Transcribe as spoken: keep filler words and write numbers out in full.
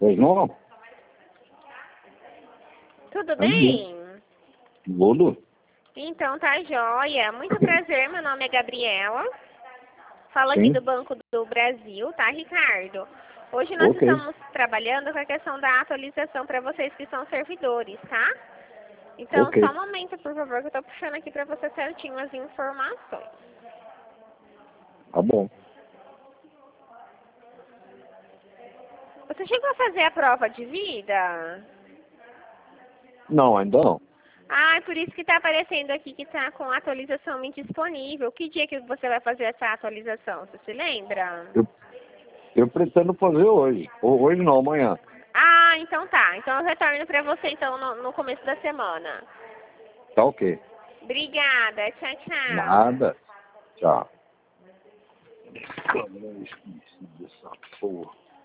Pois não? Tudo bem? Tudo? Então tá jóia. Muito prazer, meu nome é Gabriela. Falo aqui Sim. do Banco do Brasil, tá, Ricardo? Hoje nós Ok. estamos trabalhando com a questão da atualização para vocês que são servidores, tá? Então, Ok. só um momento, por favor, que eu tô puxando aqui para você certinho as informações. Tá bom. Você chegou a fazer a prova de vida? Não, ainda não. Ah, é por isso que está aparecendo aqui que está com atualização indisponível. Que dia que você vai fazer essa atualização? Você se lembra? Eu, eu pretendo fazer hoje. Ou hoje não, amanhã. Ah, então tá. Então eu retorno para você então no, no começo da semana. Tá ok. Obrigada. Tchau, tchau. Nada. Tchau. Câmera, eu esqueci dessa porra.